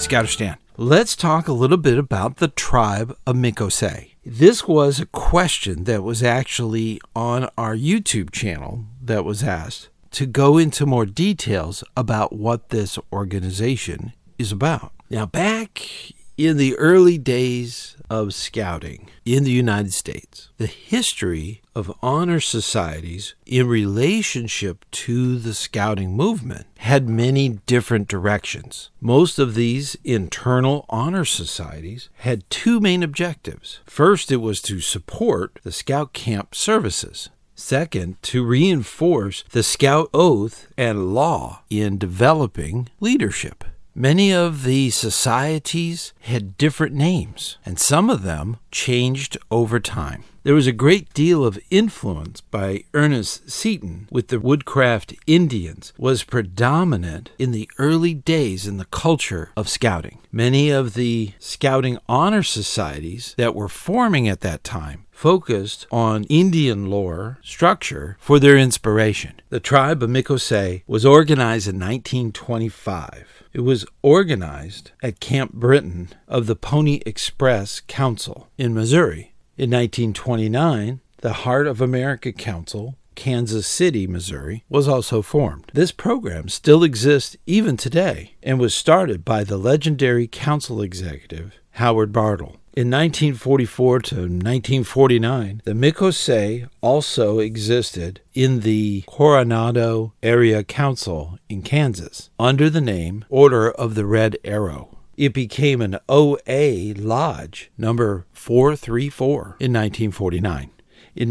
Scouterstan. Let's talk a little bit about the tribe of Miccosay. This was a question that was actually on our YouTube channel that was asked to go into more details about what this organization is about. Now, back in the early days of scouting in the United States, the history of honor societies in relationship to the scouting movement had many different directions. Most of these internal honor societies had two main objectives. First, it was to support the scout camp services. Second, to reinforce the scout oath and law in developing leadership. Many of the societies had different names, and some of them changed over time. There was a great deal of influence by Ernest Seton with the Woodcraft Indians was predominant in the early days in the culture of scouting. Many of the scouting honor societies that were forming at that time focused on Indian lore structure for their inspiration. The tribe of Miccosay was organized in 1925. It was organized at Camp Britton of the Pony Express Council in Missouri. In 1929, the Heart of America Council, Kansas City, Missouri, was also formed. This program still exists even today and was started by the legendary council executive, Howard Bartle. In 1944 to 1949, the Miccosay also existed in the Coronado Area Council in Kansas under the name Order of the Red Arrow. It became an OA Lodge number 434 in 1949. In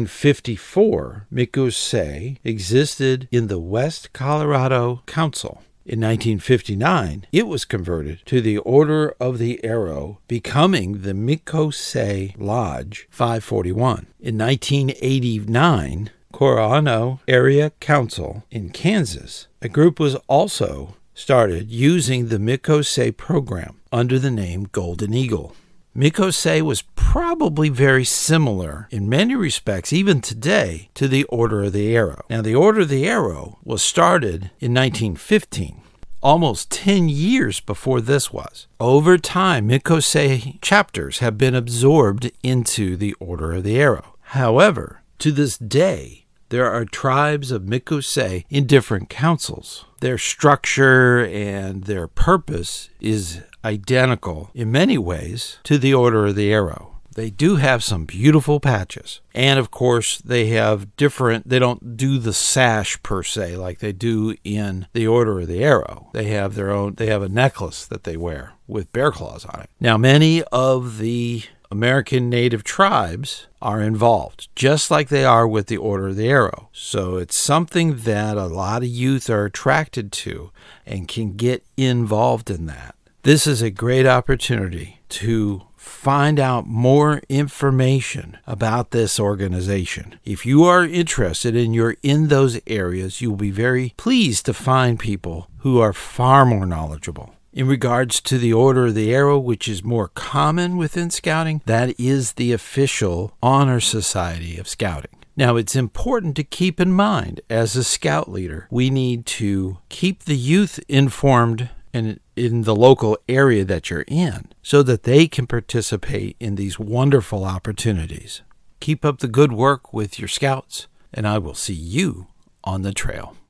1954, Miccosay existed in the West Colorado Council. In 1959, it was converted to the Order of the Arrow, becoming the Miccosay Lodge 541. In 1989, Coronado Area Council in Kansas, a group was also started using the Miccosay program under the name Golden Eagle. Miccosay was probably very similar in many respects, even today, to the Order of the Arrow. Now, the Order of the Arrow was started in 1915, almost 10 years before this was. Over time, Miccosay chapters have been absorbed into the Order of the Arrow. However, to this day, there are tribes of Miccosay in different councils. Their structure and their purpose is identical in many ways to the Order of the Arrow. They do have some beautiful patches. And of course, they don't do the sash per se like they do in the Order of the Arrow. They have a necklace that they wear with bear claws on it. Now, many of the American Native tribes are involved, just like they are with the Order of the Arrow. So it's something that a lot of youth are attracted to and can get involved in that. This is a great opportunity to find out more information about this organization. If you are interested and you're in those areas, you'll be very pleased to find people who are far more knowledgeable. In regards to the Order of the Arrow, which is more common within scouting, that is the official honor society of scouting. Now, it's important to keep in mind, as a scout leader, we need to keep the youth informed and in the local area that you're in so that they can participate in these wonderful opportunities. Keep up the good work with your scouts, and I will see you on the trail.